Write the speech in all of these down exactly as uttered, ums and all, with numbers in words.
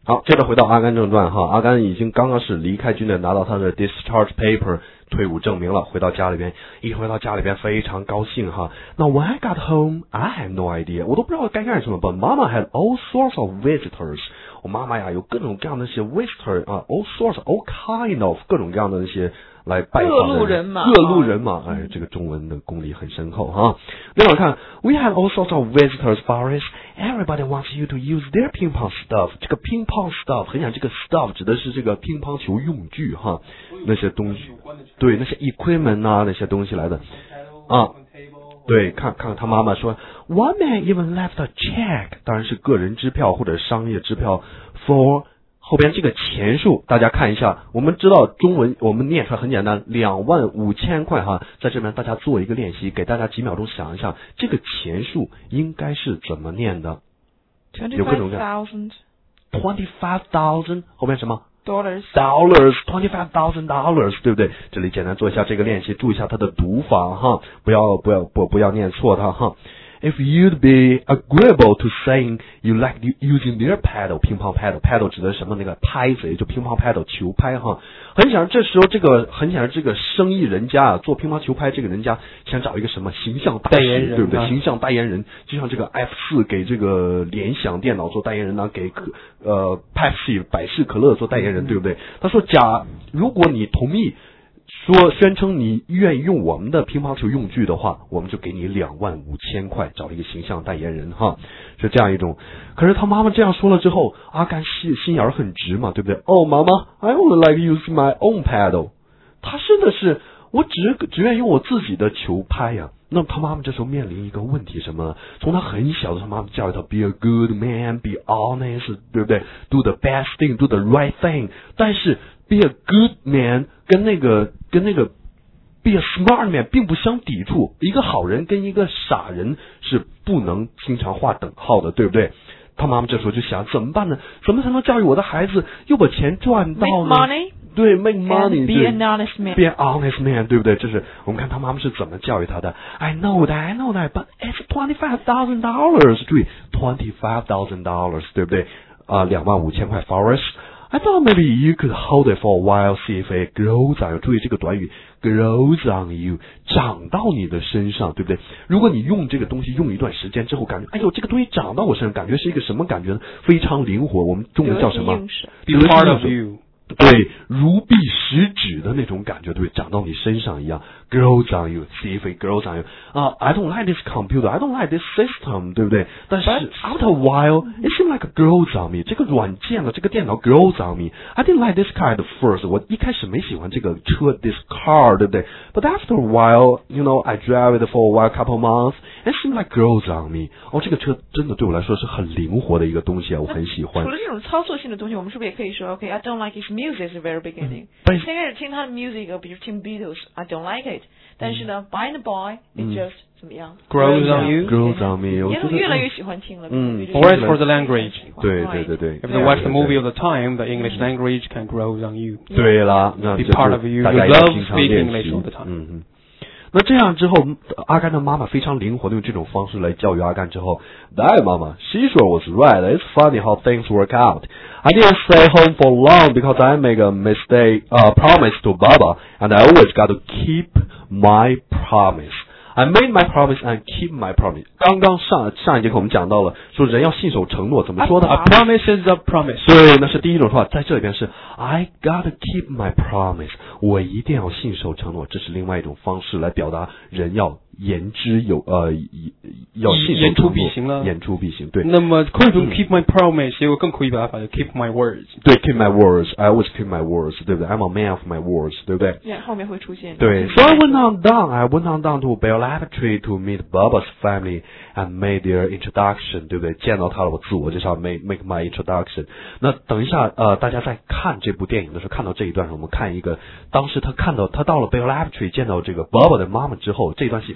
好，接着回到阿甘正传哈，阿甘已经刚刚是离开军队，拿到他的 discharge paper 退伍证明了，回到家里边，一回到家里边非常高兴哈。那 when I got home, I had no idea， 我都不知道该干什么。But Mama had all sorts of visitors， 我妈妈呀有各种各样的那些 visitor 啊 ，all sorts all kind of 各种各样的那些来拜访的各路人马， 各路人马，哎，这个中文的功力很深厚哈。另外看 ，We had all sorts of visitors, Boris. Everybody wants you to use their ping pong stuff. 这个 ping pong stuff， 很想这个 stuff 指的是这个乒乓球用具哈，那些东西，对，那些 equipment 啊，那些东西来的啊。对，看看他妈妈说 ，One man even left a check， 当然是个人支票或者商业支票 for。后边这个钱数，大家看一下，我们知道中文，我们念出来很简单，两万五千块哈，在这边大家做一个练习，给大家几秒钟想一下，这个钱数应该是怎么念的？有各种各样。twenty five thousand 后面什么 dollars dollars twenty five thousand dollars 对不对？这里简单做一下这个练习，注意一下它的读法哈，不要不要不不要念错它哈。If you'd be agreeable to saying you like using their paddle， 乒乓 paddle paddle 指的是什么？那个拍子，也就乒乓 paddle 球拍哈。很显然，这时候这个很显然，这个生意人家啊，做乒乓球拍这个人家想找一个什么形象大使，对不对？形象代言人，就像这个 F 四给这个联想电脑做代言人呢，给可呃 Pepsi 百事可乐做代言人，对不对？他说，假如果你同意。说宣称你愿意用我们的乒乓球用具的话，我们就给你两万五千块，找一个形象代言人哈，是这样一种。可是他妈妈这样说了之后，阿甘心心眼很直嘛，对不对？哦，妈妈 ，I would like to use my own paddle。他真的是，我只只愿意用我自己的球拍呀、啊。那么他妈妈这时候面临一个问题什么？从他很小的时候，妈妈教育他 be a good man, be honest， 对不对 ？Do the best thing, do the right thing。但是 be a good man 跟那个跟那个 be a smart man 并不相抵触。一个好人跟一个傻人是不能经常画等号的，对不对？他妈妈这时候就想怎么办呢？怎么才能教育我的孩子又把钱赚到呢？ Make money， 对 ，make money， be an honest man， be an honest man， 对不对？这是我们看他妈妈是怎么教育他的。I know that, I know that, but it's twenty five thousand dollars。注意 twenty five thousand dollars， 对不对？啊，两万五千块 ，Forrest。I thought maybe you could hold it for a while, see if it grows on you。注意这个短语 grows on you， 长到你的身上，对不对？如果你用这个东西用一段时间之后，感觉哎呦，这个东西长到我身上，感觉是一个什么感觉呢？非常灵活，我们中文叫什么？ 得心应手 part of you。 对，如臂使指的那种感觉，对，长到你身上一样。Grows on you, see if it grows on you。啊、uh, ，I don't like this computer, I don't like this system， 对不对？但是 after a while, it seemed like it grows on me。这个软件呢，这个电脑 grows on me。I didn't like this car at first， 我一开始没喜欢这个车 ，this car， 对不对 ？But after a while, you know, I drive it for a while, couple months, it seemed like grows on me。哦，这个车真的对我来说是很灵活的一个东西啊，我很喜欢。 除了这种操作性的东西，我们是不是也可以说 ，OK, I don't like his music at the very beginning。 但先开始听他的 music， 比如听 Beatles，I don't like it。但是呢 ，by the boy，it just 怎么样 ？Grows on you, grows on me。我越来越喜欢听了。 嗯 ，or as for the language。 对对对对。 If you watch the movie all the time, the English language can grow on you。 对了，那 be part of you. You love speaking English all the time。 嗯嗯。那这样之后，阿甘的妈妈非常灵活的用这种方式来教育阿甘之后 ，That 妈妈 ，She sure was right. It's funny how things work out. I didn't stay home for long because I make a mistake, uh, promise to Baba, and I always got to keep my promise. I made my promise and keep my promise. 刚刚上上一节课我们讲到了，说人要信守承诺，怎么说呢 ？A promise is a promise。 对，那是第一种说法，在这里边是 I gotta keep my promise， 我一定要信守承诺，这是另外一种方式来表达人要言之有呃要信守承诺， 言出必行了， 言出必行。对。 那么可以用 keep my promise， 也有更可以把它就 keep my words。 对 ，keep my words，I always keep my words， 对不对 ？I'm a man of my words， 对不对？ 对，后面会出现。 对 ，So I went on down, I went on down to Bell Laboratory to meet Baba's family and made their introduction， 对不对？见到他了，我自我介绍 ，make make my introduction。那等一下，呃，大家在看这部电影的时候，看到这一段时候，我们看一个，当时他看到他到了 Bell Laboratory 见到这个 Baba 的妈妈之后，这段戏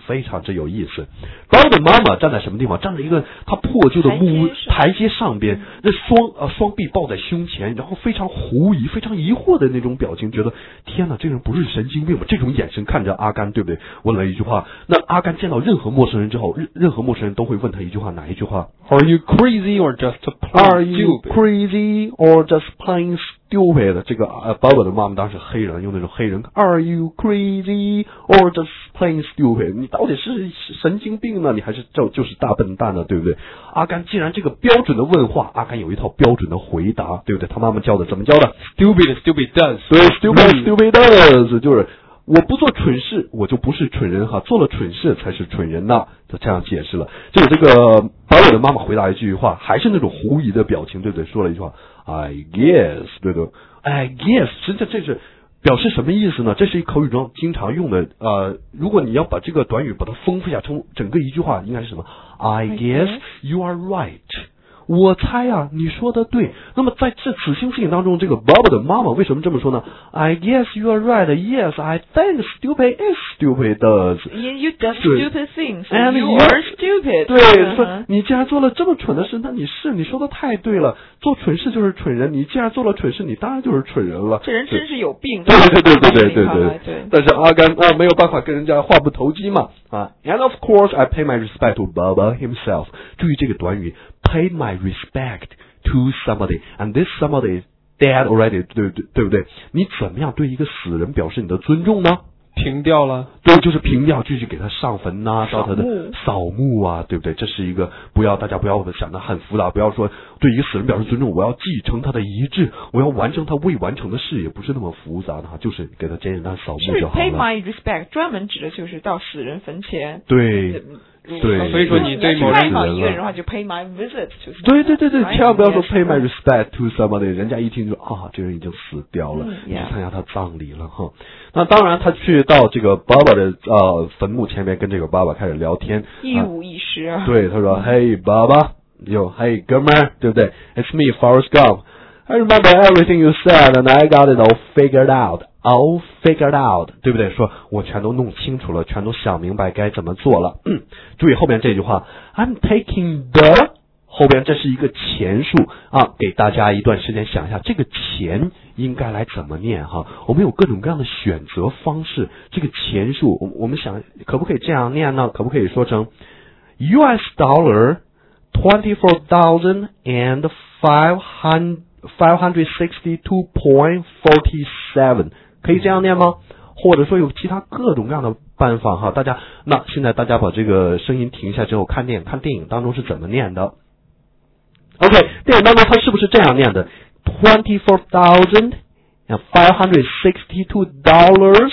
非常之有意思。宝宝的妈妈站在什么地方？站在一个她破旧的木屋台阶上边，那双呃双臂抱在胸前，然后非常狐疑、非常疑惑的那种表情，觉得天哪，这个人不是神经病吗？这种眼神看着阿甘，对不对？问了一句话。那阿甘见到任何陌生人之后，任任何陌生人都会问他一句话，哪一句话 Are you crazy or just plain ？Are you stupid? crazy or just plain stupid？ 这个呃，宝宝的妈妈当时黑人，用那种黑人 Are you crazy or just plain stupid？ 你到底是神经病呢，你还是就就是大笨蛋呢，对不对？阿甘既然这个标准的问话，阿甘有一套标准的回答，对不对？他妈妈教的怎么教的 Stupid, stupid does. 对 ，stupid stupid does， 就是我不做蠢事，我就不是蠢人哈，做了蠢事才是蠢人呐。他这样解释了。这个这个宝宝的妈妈回答一句话，还是那种狐疑的表情，对不对？说了一句话 ，I guess， 对不对 ？I guess， 实际上这是表示什么意思呢？这是一口语中经常用的。呃，如果你要把这个短语把它丰富一下，成整个一句话应该是什么 ？I guess you are right。我猜啊，你说的对。那么在这此情此景当中，这个 Bob 的妈妈为什么这么说呢 ？I guess you are right. Yes, I think stupid is stupid does. You do stupid things. And you you are stupid. 对，说你既然做了这么蠢的事，那你是你说的太对了。做蠢事就是蠢人，你既然做了蠢事，你当然就是蠢人了。 这人真是有病。 对对对对对对对对。但是阿甘啊，没有办法跟人家话不投机嘛啊。And of course, I pay my respect to Baba himself. 注意这个短语 ，pay my respect to somebody, and this somebody is dead already. 对对对不对？你怎么样对一个死人表示你的尊重呢？ 平掉了， 对，就是平掉，继续给他上坟呐、啊，到他的扫墓啊，对不对？这是一个不要大家不要想得很复杂，不要说对一个死人表示尊重，我要继承他的遗志，我要完成他未完成的事，也不是那么复杂的哈，就是给他简简单单扫墓就好了。 Pay my respect 专门指的就是到死人坟前。 对。对， 所以说你对某人拜访一个人的话，就 pay my visit， 就是。 对对对对，千万不要说 pay my respect to somebody， 人家一听就啊，这人已经死掉了，你去参加他葬礼了哈。那当然，他去到这个爸爸的呃坟墓前面，跟这个爸爸开始聊天， 一五一十啊。 对，他说 ，Hey 爸爸，有 Hey 哥们儿，对不对 ？It's me, Forrest Gump.I remember everything you said, and I got it all figured out. All figured out， 对不对？说我全都弄清楚了，全都想明白该怎么做了。嗯，注意后面这句话 ，I'm taking the， 后边这是一个前述啊，给大家一段时间想一下，这个前应该来怎么念哈？我们有各种各样的选择方式。这个前述，我我们想可不可以这样念呢？可不可以说成 U S dollar twenty four thousand and five hundred five hundred sixty two point forty seven， 可以这样念吗？或者说有其他各种各样的办法哈？大家，那现在大家把这个声音停下之后，看电影，看电影当中是怎么念的 ？OK， 电影当中它是不是这样念的 ？Twenty four thousand and five hundred sixty two dollars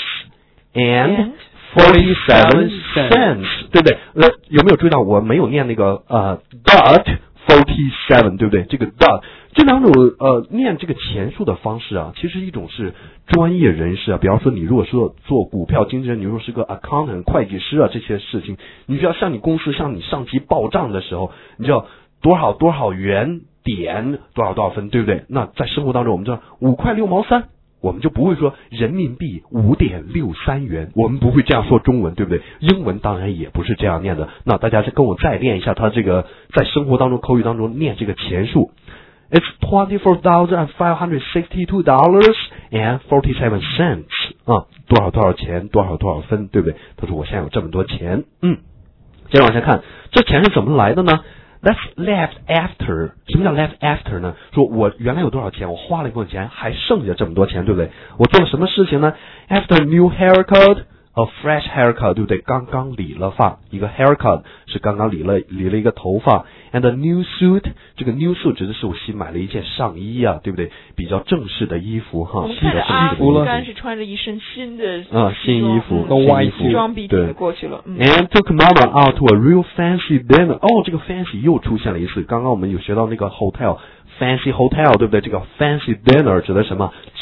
and forty seven cents， 对不对？呃，有没有注意到我没有念那个呃 dot forty seven， 对不对？这个 dot。这两种呃念这个前述的方式啊，其实一种是专业人士啊，比方说你如果说做股票经纪人，你如果是个 accountant 会计师啊，这些事情，你需要向你公司向你上级报账的时候，你就要多少多少元点多少多少分，对不对？那在生活当中，我们知道五块六毛三，我们就不会说人民币五点六三元，我们不会这样说中文，对不对？英文当然也不是这样念的。那大家再跟我再练一下，他这个在生活当中口语当中念这个前述。It's twenty-four thousand five hundred sixty-two dollars and forty-seven cents 啊，多少多少钱，多少多少分，对不对？他说我现在有这么多钱，嗯，接着往下看，这钱是怎么来的呢 ？That's left after， 什么叫 left after 呢？说我原来有多少钱，我花了一部分钱，还剩下这么多钱，对不对？我做了什么事情呢 ？After a new haircut。A fresh haircut， 对不对？刚刚理了发，一个 haircut 是刚刚理了理了一个头发 ，and a new suit， 这个 new suit 指的是我新买了一件上衣啊，对不对？比较正式的衣服哈。 我们看着阿福应该是穿着一身新的啊新衣服， 嗯、 新衣服， 装笔挺的过去了。嗯、 and took mama out to a real fancy dinner。哦，这个 fancy 又出现了一次。刚刚我们有学到那个 hotel。Fancy hotel， 对不对？这个 fancy dinner 指的什么？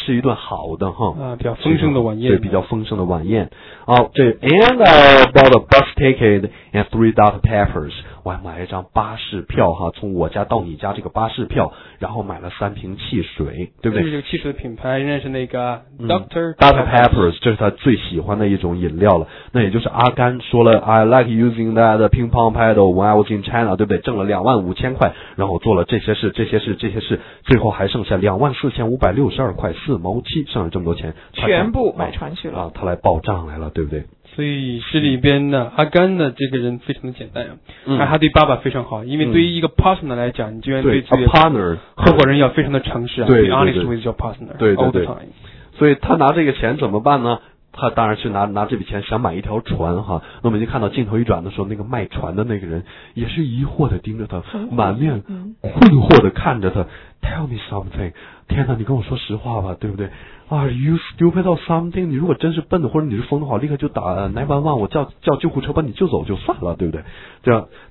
吃一顿好的哈， 啊，比较丰盛的晚宴， 对，比较丰盛的晚宴。哦，这 and I bought a bus ticket and three Doctor Peppers， 我还买了一张巴士票哈，从我家到你家这个巴士票，然后买了三瓶汽水，对不对？ 这个汽水的品牌仍然是那个 Doctor Doctor Peppers， 这是他最喜欢的一种饮料了。那也就是阿甘说了 I like using that ping pong paddle when I was in China， 对不对？挣了两万五千块，然后做了这些事这些事这些事，最后还剩下两万四千五百六十二块四毛七，剩下这么多钱全部买船去了啊，他来报账来了，对不对？ 所以这里边呢，阿甘呢这个人非常的简单啊， 嗯， 他对爸爸非常好，因为对于一个 partner 来讲，你居然对自己的 partner 合伙人要非常的诚实啊， 对 honest with your partner， 对对对， all the time。 所以他拿这个钱怎么办呢？他当然是拿拿这笔钱想买一条船哈。那我们就看到镜头一转的时候，那个卖船的那个人也是疑惑的盯着他，满面困惑的看着他。Tell me something， 天哪，你跟我说实话吧，对不对？Are you stupid or something？ 你如果真是笨的或者你是疯的话，立刻就打九一一，我叫叫救护车把你救走就算了，对不对？这样